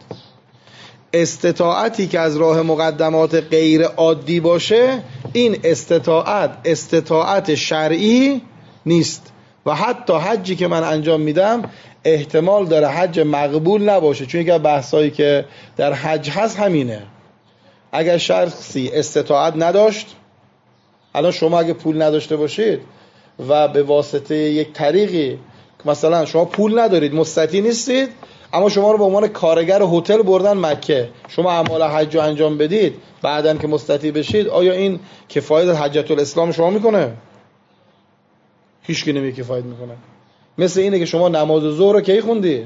Speaker 1: استطاعتی که از راه مقدمات غیر عادی باشه، این استطاعت استطاعت شرعی نیست و حتی حجی که من انجام میدم احتمال داره حج مقبول نباشه، چون یکی از بحثایی که در حج هست همینه. اگر شخصی استطاعت نداشت، الان شما اگه پول نداشته باشید و به واسطه یک طریقی مثلا شما پول ندارید، مستطیع نیستید، اما شما رو به عنوان کارگر هتل بردن مکه، شما اعمال حج رو انجام بدید، بعدن که مستطیع بشید، آیا این کفایت حجت الاسلام شما میکنه؟ هیچ کی نمی کفایت میکنه. مثل اینه که شما نماز ظهر رو کی خوندی؟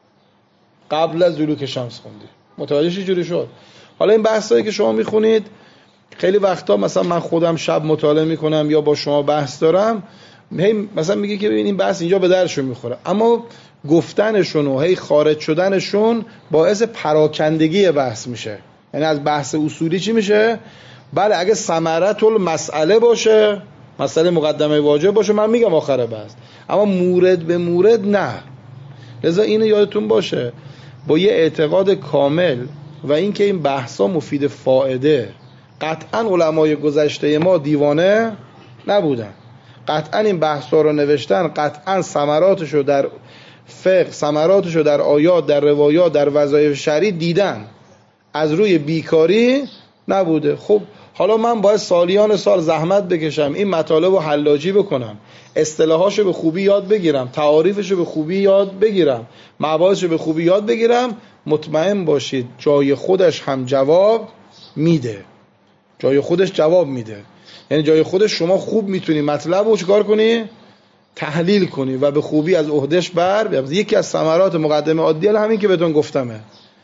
Speaker 1: قبل از دلوک شمس خوندی. متوجه چه جوری شد؟ حالا این بحثایی که شما میخونید خیلی وقتا مثلا من خودم شب مطالعه میکنم یا با شما بحث دارم، هی مثلا میگه که ببین این بحث اینجا به درشون میخوره، اما گفتنشون و هی خارج شدنشون باعث پراکندگی بحث میشه. یعنی از بحث اصولی چی میشه؟ بله اگه ثمرت المسئله باشه، مسئله مقدمه واجب باشه، من میگم آخر بحث، اما مورد به مورد نه. لذا اینو یادتون باشه، با یه اعتقاد کامل و اینکه این بحثا مفید فائده، قطعا علمای گذشته ما دیوانه نبودن، قطعا این بحثا رو نوشتن، قطعا ثمراتشو در فقه، ثمراتشو در آیات، در روایات، در وظایف شرعی دیدن، از روی بیکاری نبوده. خب حالا من باید سالیان سال زحمت بکشم این مطالب رو حلاجی بکنم، اصطلاحاشو به خوبی یاد بگیرم، تعاریفشو به خوبی یاد بگیرم، مباحثشو به خوبی یاد بگیرم، مطمئن باشید جای خودش هم جواب میده، جای خودش جواب میده. یعنی جای خودش شما خوب میتونی مطلب رو چیکار کنی؟ تحلیل کنی و به خوبی از عهدهش بر بیاری. یکی از ثمرات مقدمه عادیه همین که بهتون گفتمه،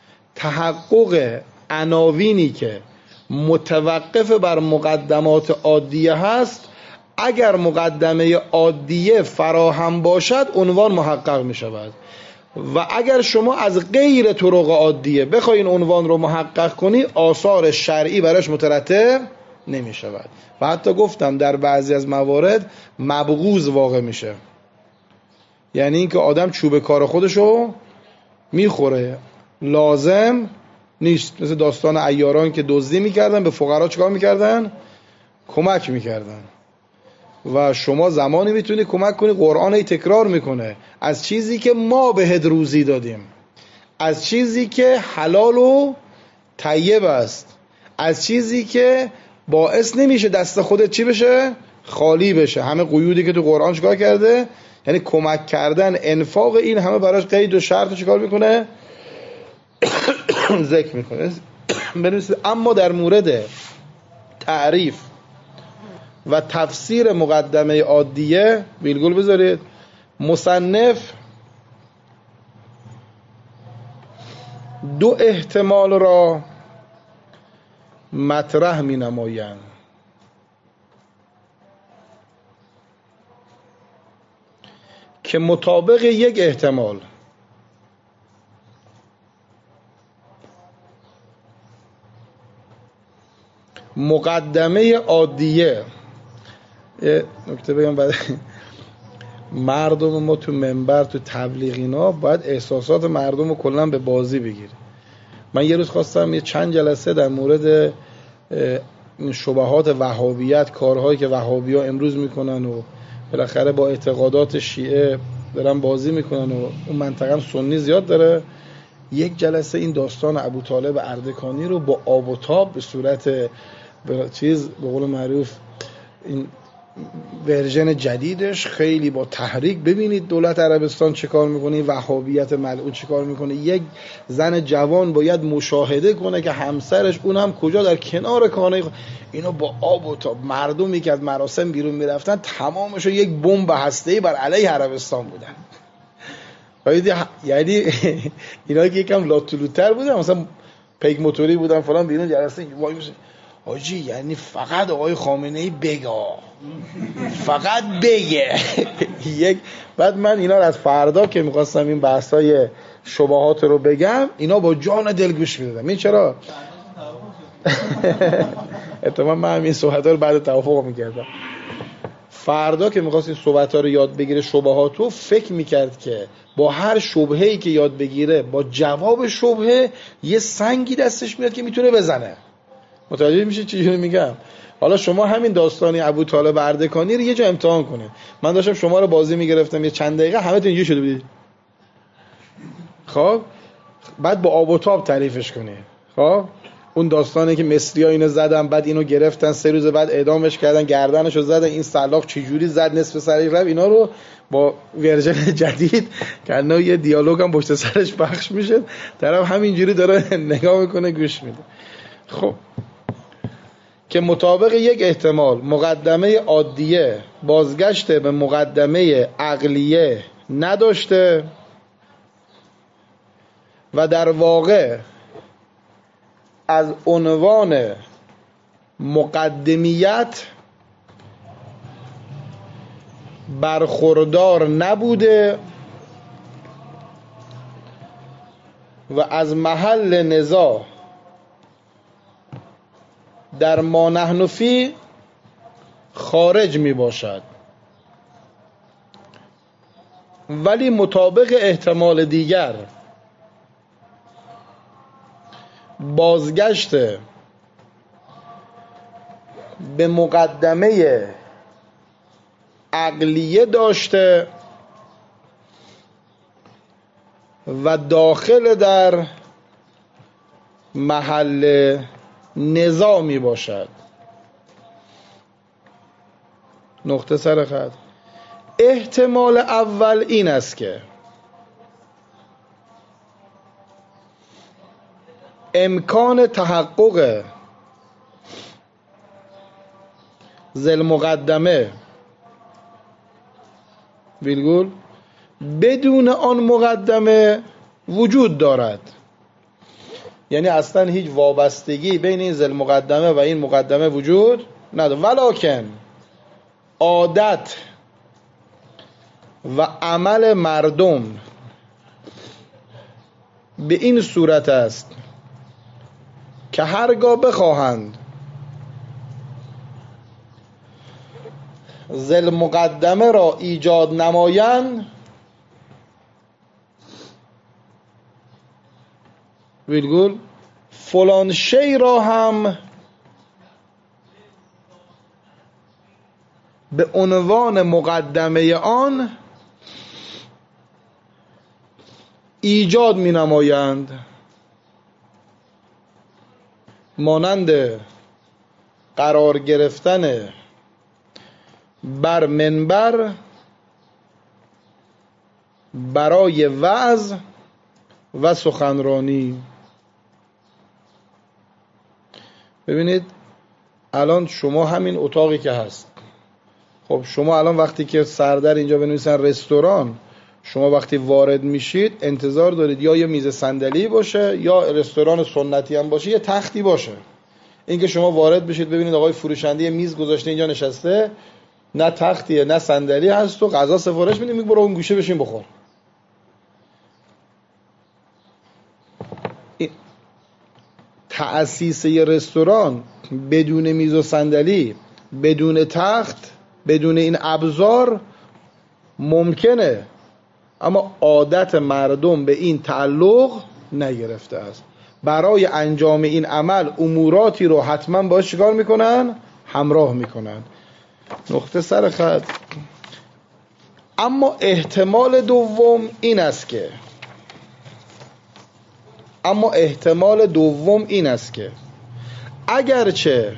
Speaker 1: تحقق عناوینی که متوقف بر مقدمات عادیه هست، اگر مقدمه عادیه فراهم باشد عنوان محقق می شود و اگر شما از غیر طرق عادیه بخوای این عنوان رو محقق کنی، آثار شرعی براش مترتب نمی شود و حتی گفتم در بعضی از موارد مبغوض واقع میشه. یعنی اینکه آدم چوب کار خودشو میخوره، لازم نیست. مثل داستان عیاران که دزدی میکردن، به فقرا چیکار میکردن؟ کمک میکردن. و شما زمانی میتونی کمک کنی، قرآن ای تکرار میکنه، از چیزی که ما بهت روزی دادیم، از چیزی که حلال و طیب است، از چیزی که باعث نمیشه دست خودت چی بشه؟ خالی بشه. همه قیودی که تو قرآن چیکار کرده؟ یعنی کمک کردن، انفاق، این همه براش قید و شرط چیکار میکنه؟ ذکر میکنه. بنویسید. اما در مورد تعریف و تفسیر مقدمه عادیه ویرگول بذارید، مصنف دو احتمال را مطرح می نمایند که مطابق یک احتمال مقدمه عادیه، یه نکته بگم بعد، مردم ما تو منبر تو تبلیغ اینا باید احساسات مردم رو کلا به بازی بگیره. من یه روز خواستم یه چند جلسه در مورد شبهات وهابیت، کارهایی که وهابی‌ها امروز میکنن و بالاخره با اعتقادات شیعه دارن بازی میکنن و اون منطقه هم سنی زیاد داره، یک جلسه این داستان ابوطالب اردکانی رو با آب و تاب به صورت چیز به قول معروف این ورژن جدیدش خیلی با تحریک ببینید دولت عربستان چه کار میکنه، وهابیت ملعون چه کار میکنه. یک زن جوان باید مشاهده کنه که همسرش اونم کجا در کنار کانه اینو با آب و تاب، مردمی که از مراسم بیرون میرفتن تمامش یک بمب هسته‌ای بر علیه عربستان بودن. یعنی اینا که یکم لاتولوتر بودن، مثلا پیک موتوری بودن فلان، بیرون جلسه وای میشه حاجی یعنی فقط آقای خامنه‌ای بگا، فقط بگه. یک بعد من اینا رو از فردا که میخواستم این بحثای شبهات رو بگم اینا با جان دل گوش میدادم. این چرا؟ اتفاقا من این صحبت‌ها رو بعد توافق میکردم. فردا که میخواست این صحبت‌ها رو یاد بگیره شبهاتو، فکر میکرد که با هر شبهه‌ای که یاد بگیره با جواب شبهه یه سنگی دستش میاد که میتونه بزنه. متوجه میشه چی جوری میگم؟ حالا شما همین داستانی ابوطالب اردکانی رو یه جا امتحان کنید. من داشتم شما رو بازی میگرفتم یه چند دقیقه همه تون اینجوری شده بودید. خب بعد با آب و تاب تعریفش کنید. خب اون داستانی که مصری‌ها اینو زدن بعد اینو گرفتن سه روز بعد اعدامش کردن، گردنشو زدن، این سلاخ چه جوری زد نصف سرش رفت، اینا رو با ورژن جدید که الان یه دیالوگ هم پشت سرش پخش میشه، طرف همینجوری داره نگاه میکنه گوش میده. خب که مطابق یک احتمال مقدمه عادیه بازگشت به مقدمه عقلیه نداشته و در واقع از عنوان مقدمیت برخوردار نبوده و از محل نزاع در ما نحن فی خارج می باشد، ولی مطابق احتمال دیگر بازگشت به مقدمه عقلیه داشته و داخل در محل نزاع می باشد. نقطه سر خط. احتمال اول این است که امکان تحقق ذل مقدمه ویلگول بدون آن مقدمه وجود دارد. یعنی اصلا هیچ وابستگی بین این ذل مقدمه و این مقدمه وجود نداره، ولکن عادت و عمل مردم به این صورت است که هرگاه بخواهند ذل مقدمه را ایجاد نمایند ویلگول فلان شی را هم به عنوان مقدمه آن ایجاد می نمایند، مانند قرار گرفتن بر منبر برای وعظ و سخنرانی. ببینید الان شما همین اتاقی که هست، خب شما الان وقتی که سردر اینجا بنویسن رستوران، شما وقتی وارد میشید انتظار دارید یا یه میز صندلی باشه یا رستوران سنتی هم باشه یه تختی باشه. اینکه شما وارد بشید ببینید آقای فروشنده یه میز گذاشته اینجا نشسته، نه تختیه نه صندلی هست و غذا سفارش میدی میگه برو اون گوشه بشین بخور. تأسیس یه رستوران بدون میز و صندلی، بدون تخت، بدون این ابزار ممکنه، اما عادت مردم به این تعلق نگرفته است. برای انجام این عمل اموراتی رو حتما باش چیکار میکنن؟ همراه میکنن. نقطه سر خط. اما احتمال دوم این است که اما احتمال دوم این است که اگرچه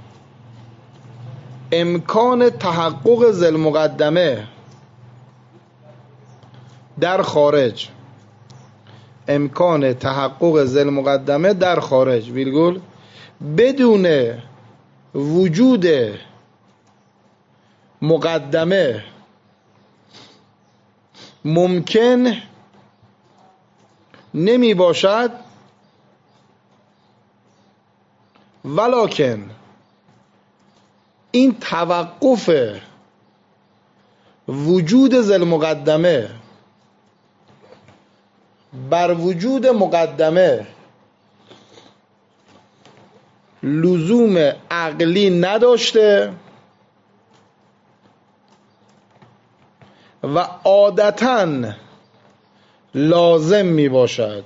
Speaker 1: امکان تحقق ذی المقدمه در خارج امکان تحقق ذی المقدمه در خارج ویرگول بدون وجود مقدمه ممکن نمی باشد، ولکن این توقف وجود ذی المقدمه بر وجود مقدمه لزوم عقلی نداشته و عادتاً لازم می باشد،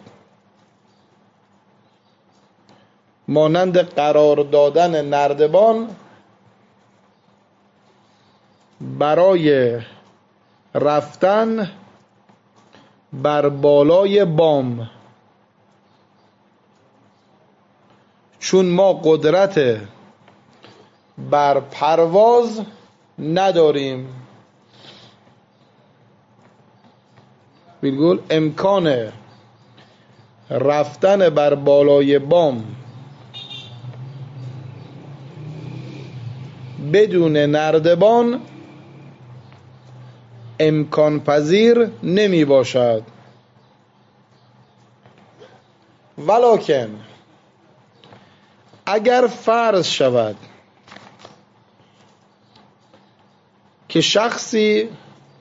Speaker 1: مانند قرار دادن نردبان برای رفتن بر بالای بام، چون ما قدرت بر پرواز نداریم. بالگل امکان رفتن بر بالای بام بدون نردبان امکان پذیر نمی باشد، ولکن اگر فرض شود که شخصی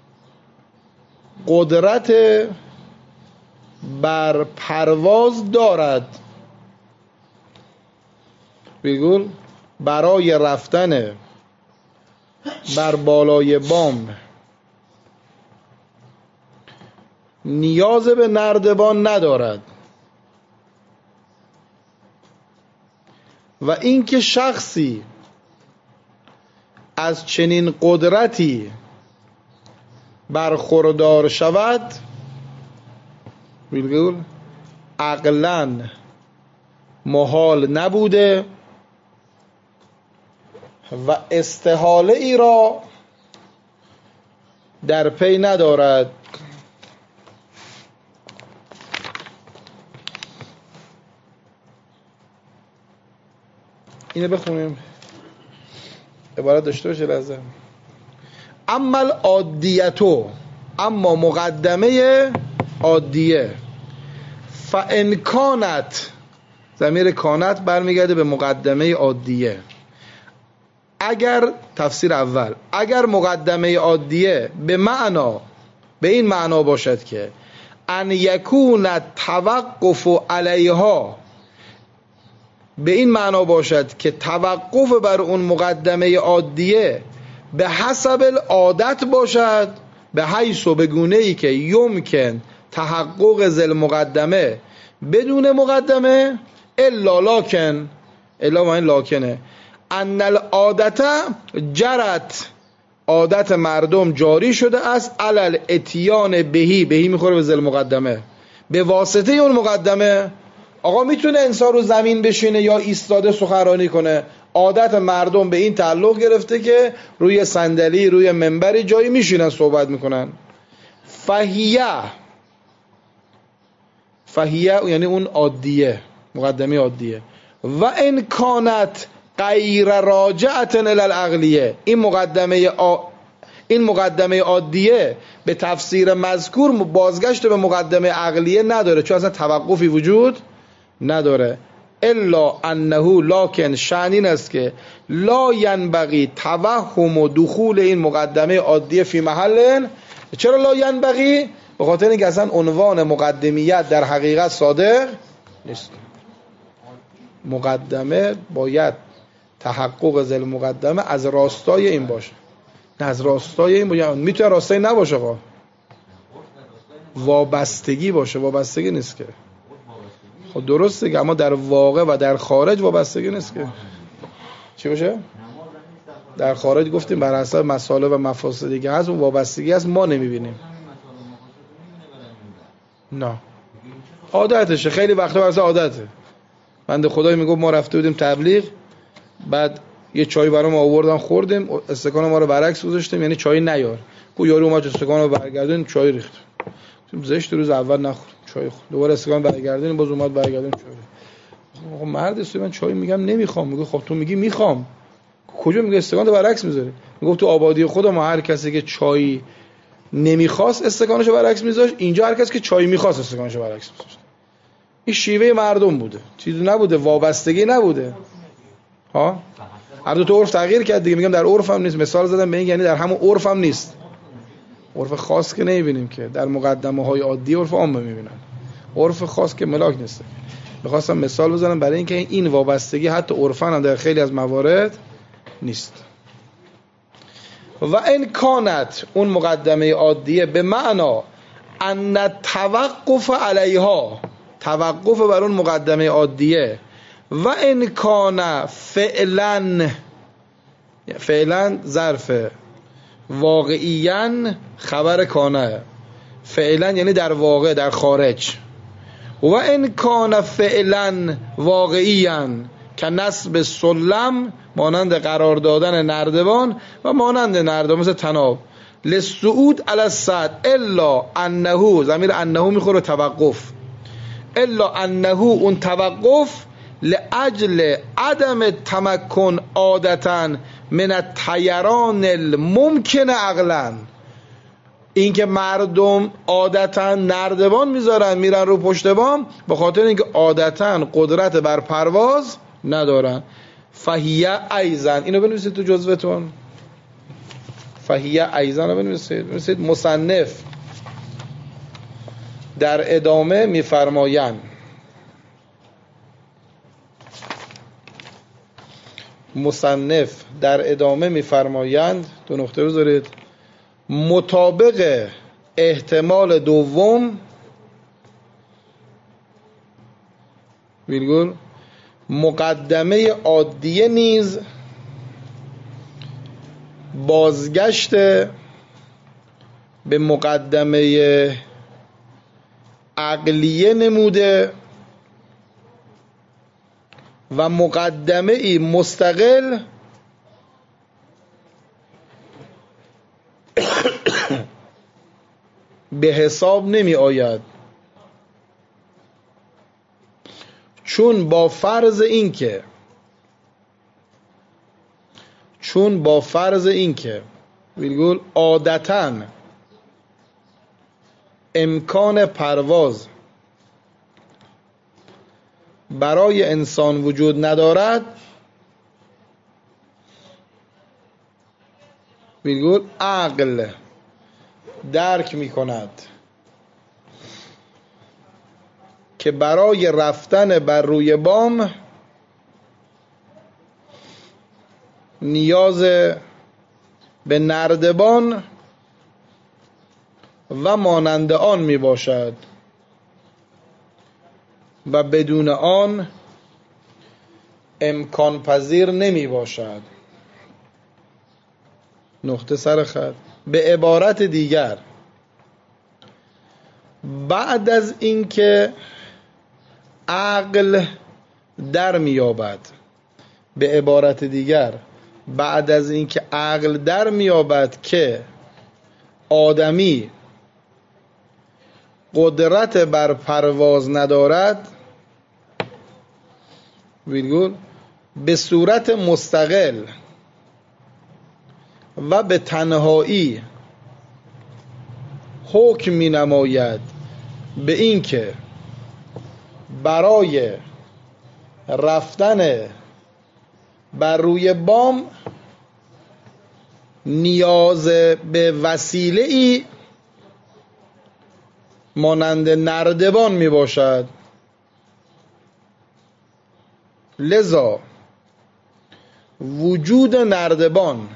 Speaker 1: قدرت بر پرواز دارد، بگول برای رفتن بر بالای بام نیاز به نردبان ندارد و اینکه شخصی از چنین قدرتی برخوردار شود، بگول عقلاً محال نبوده و استحاله ای را در پی ندارد. اینو بخونیم، عبارت داشته باشه لازم. اما العادیتو، اما مقدمه عادیه، فان کانت، ضمیر کانت برمیگرده به مقدمه عادیه، اگر تفسیر اول اگر مقدمه عادیه به معنا به این معنا باشد که ان یکون توقف علیها، به این معنا باشد که توقف بر اون مقدمه عادیه به حسب العادت باشد، به حیث و به گونه ای که یمکن تحقق ذی المقدمه بدون مقدمه، الا لکن، الا ما این لاکنه، ان العادت جرت، عادت مردم جاری شده است، علل اتیان بهی، بهی میخوره به ذی المقدمه، به واسطه اون مقدمه. آقا میتونه انسان رو زمین بشینه یا ایستاده سخنرانی کنه، عادت مردم به این تعلق گرفته که روی صندلی، روی منبری جایی میشینن صحبت میکنن. فهیه، فهیه یعنی اون عادیه، مقدمه عادیه. و ان کانت غیر راجعه الی العقلیه، این مقدمه آ... این مقدمه عادیه به تفسیر مذکور بازگشت به مقدمه عقلیه نداره، چون اصلا توقفی وجود نداره. الا انه، لکن شأن این است که لا ینبغی توهم و دخول این مقدمه عادیه فی محل. چرا لا ینبغی؟ به خاطر اینکه اصلا عنوان مقدمیت در حقیقت صادق نیست. مقدمه باید تحقق ذی المقدمه از راستای این باشه، نه از راستای این باشه. میتونه راستای نباشه، خب وابستگی باشه، وابستگی نیست که. خب درسته که اما در واقع و در خارج وابستگی نیست که. چی باشه؟ در خارج گفتیم بر حسب مصالح و مفاسدی که هست، اون وابستگی هست، ما نمیبینیم. نه عادتشه، خیلی وقتا واسه عادته. بنده خدای میگفت ما رفته بودیم تبلیغ، بعد یه چای برام آوردن خوردیم، استکان ما رو برعکس گذاشتیم، یعنی چای نیار. کو یارو اومد استکان رو برگردون چای ریخت. زشت روز اول نخور چای خورد. دوباره استکان برگردون باز اومد برگردون چای. آقا مرد است، من چای میگم نمیخوام. میگه خب تو میگی میخوام. کجا میگه استکان رو برعکس میذاره؟ میگه تو آبادی خودم ما هر کسی که چای نمیخواست استکانشو برعکس میذاشت، اینجا هر کسی که چای میخواست استکانشو برعکس میذاشت. این شیوه مردم بوده، چیزی نبوده، وابستگی نبوده. ها هر دو تا عرف تغییر کرد دیگه. میگم در عرف هم نیست، مثال زدم به این، یعنی در همون عرف هم نیست. عرف خاص که نمیبینیم که، در مقدمه های عادی عرف عام میبینن، عرف خاص که ملاک نیست. میخواستم مثال بزنم برای اینکه این وابستگی حتی عرفاً هم در خیلی از موارد نیست. و ان کانت اون مقدمه عادیه به معنا ان توقف علیها، توقف بر اون مقدمه عادیه، و ان کان فعلا، فعلا ظرف، واقعیاً خبر کانه، فعلا یعنی در واقع، در خارج. و ان کان فعلا واقعیاً که نصب سلم، مانند قرار دادن نردبان و مانند نردبان مثل تناب، للصعود علی السطح، الا انه، ضمیر انه میخوره توقف، الا انه اون توقف لاجل عدم تمکن عادتا من الطیران الممکن عقلا، این که مردم عادتا نردبان میذارن میرن رو پشت بام به خاطر اینکه عادتا قدرت بر پرواز ندارن. فهیه ایزن، اینو بنویسید تو جزوتون، فهیه ایزن رو بنویسید. بنویسید مصنف در ادامه میفرمایند، مصنف در ادامه میفرمایند، دو نقطه بذارید، مطابق احتمال دوم ویرگول مقدمه عادیه نیز بازگشت به مقدمه عقلیه نموده و مقدمه ای مستقل به حساب نمی آید، چون با فرض این که چون با فرض این که ویرگول عادتاً امکان پرواز برای انسان وجود ندارد، ویرگول عقل درک می کند که برای رفتن بر روی بام نیاز به نردبان و مانند آن می باشد و بدون آن امکان پذیر نمی باشد. نقطه سر خط. به عبارت دیگر، بعد از اینکه عقل در میابد، به عبارت دیگر بعد از اینکه عقل در میابد که آدمی قدرت بر پرواز ندارد، ویرگول به صورت مستقل و به تنهایی حکم می نماید به این که برای رفتن بر روی بام نیاز به وسیله ای مانند نردبان می باشد. لذا وجود نردبان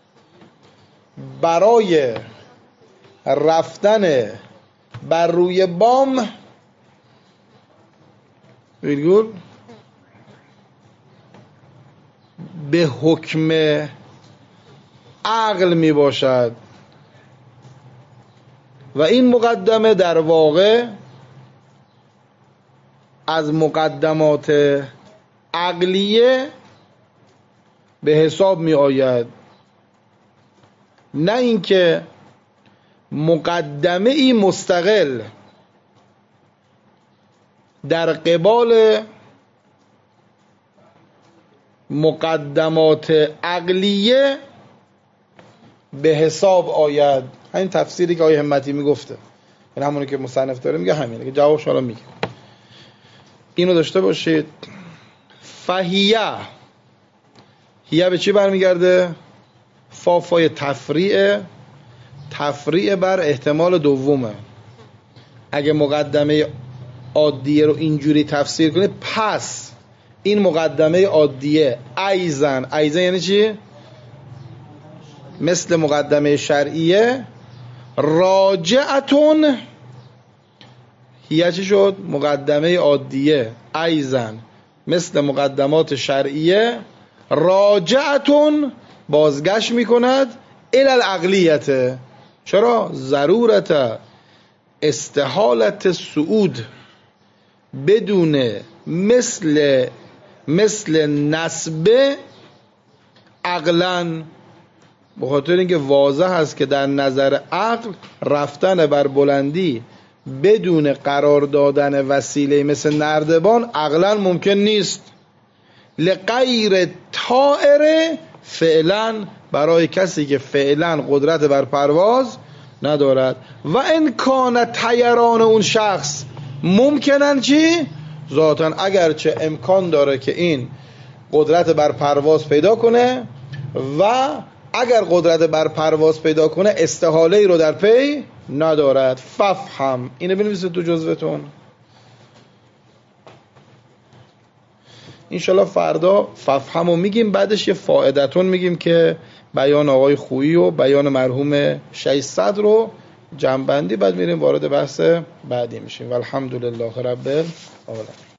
Speaker 1: برای رفتن بر روی بام ویرگول به حکم عقل می باشد و این مقدمه در واقع از مقدمات عقلیه به حساب می آید، نه اینکه مقدمه ای مستقل در قبال مقدمات عقلیه به حساب آید. همین تفسیری که آقای همتی میگفته، این همونی که مصنف داره میگه، همینه که جوابش الان میگه. اینو داشته باشید. فهیه، هیه به چی برمیگرده؟ فافای تفریعه، تفریع بر احتمال دومه. اگه مقدمه عادیه رو اینجوری تفسیر کنید، پس این مقدمه عادیه ایزن، ایزن یعنی چی؟ مثل مقدمه شرعیه، راجعتون، هیه چی شد؟ مقدمه عادیه ایزن مثل مقدمات شرعیه، راجعتون بازگشت میکند الی العقلیت. چرا؟ ضرورت استحالت صعود بدون مثل مثل نسب عقلن، به خاطر اینکه واضح است که در نظر عقل رفتن بر بلندی بدون قرار دادن وسیله مثل نردبان عقلا ممکن نیست. لغیر طائر فعلا، برای کسی که فعلا قدرت بر پرواز ندارد. و امکان طیران اون شخص ممکنن چی؟ ذاتاً، اگرچه امکان داره که این قدرت بر پرواز پیدا کنه و اگر قدرت بر پرواز پیدا کنه استحاله ای رو در پی ندارد. ففهم، اینو بنویسید تو جزوتون. انشالله فردا ففهمو میگیم، بعدش یه فائدتون میگیم که بیان آقای خویی و بیان مرحوم ششصد رو جمع بندی، بعد میریم وارد بحث بعدی میشیم. والحمدلله رب العالمین.